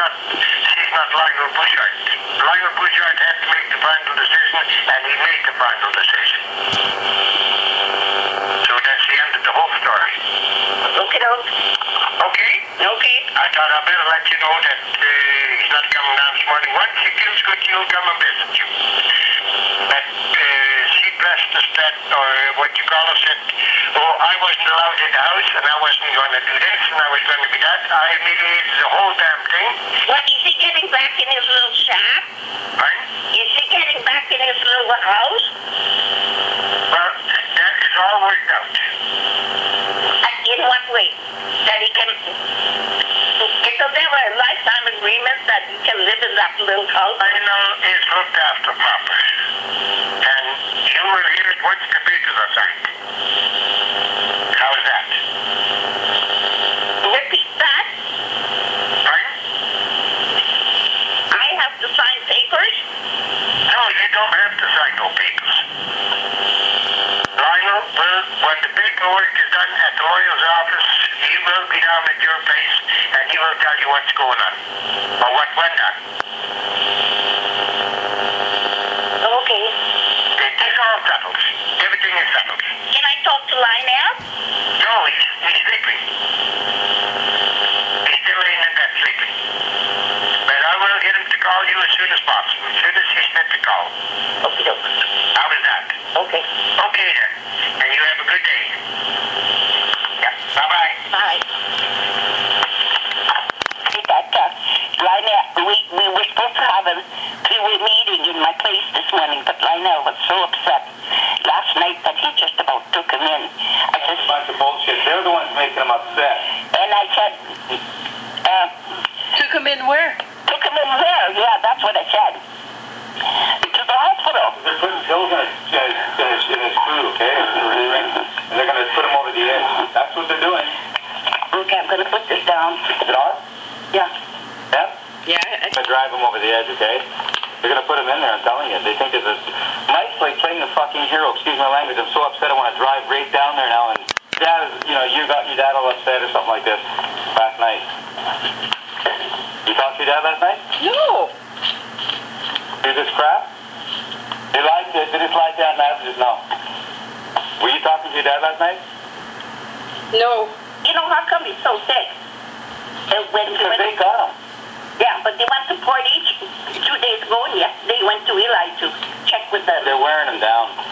not Lionel Bouchard. Lionel Bouchard had to make the final decision, and he made the final decision. So that's the end of the whole story. Okay, doke. Okay? Okay. I thought I'd better let you know that he's not coming down this morning. Once he feels good, he'll come and visit you. But she pressed the stat, or what you call it, said, oh, I wasn't allowed in the house, and I wasn't going to do this, and I was going to be that. I mediated the whole damn thing. What, is he getting back in his little shop? Pardon? Is he getting back in his little house? Well, that is all worked out. In what way? That he can... Because there were a lifetime agreement that he can live in that little house. Lionel is looked after proper. And you will hear it once the papers are signed. How's that? Repeat that. Pardon? I have to sign papers? No, you don't have to sign no papers. Lionel will, when the paperwork is done at the lawyer's office, he will be down at your place and he will tell you what's going on. Or what went on. Okay. It is all settled. Everything is settled. Can I talk to Lionel? No, he's sleeping. He's still laying in bed sleeping. But I will get him to call you as soon as possible. As soon as he's fit to call. Okay, doke. How was that? Okay. Okay then. And you have a good day. Yeah. Bye-bye. Bye. That, Lionel, we were supposed to have a three-way meeting in my place this morning, but Lionel was so upset last night that he just about took him in. That's a bunch of bullshit. They're the ones making him upset. And I said, Took him in where? took him in there. Yeah, that's what I said. To the hospital. They're putting pills in his food, okay? And they're going to put him over the edge. That's what they're doing. Okay, I'm going to put this down. Is it on? Yeah. Yeah? Yeah. They're going to drive him over the edge, okay? They're going to put him in there, I'm telling you. They think there's a... Mike's like playing the fucking hero. Excuse my language. I'm so upset I want to drive right down there now. And Dad is, you got your dad all upset or something like this last night. You talked to your dad last night? No. Do this crap? They just lied down messages? No. Were you talking to your dad last night? No. You know, how come he's so sick? Because they got him. Yeah, but they went to Portage 2 days ago, and yesterday went to Eli to check with the... They're wearing him down.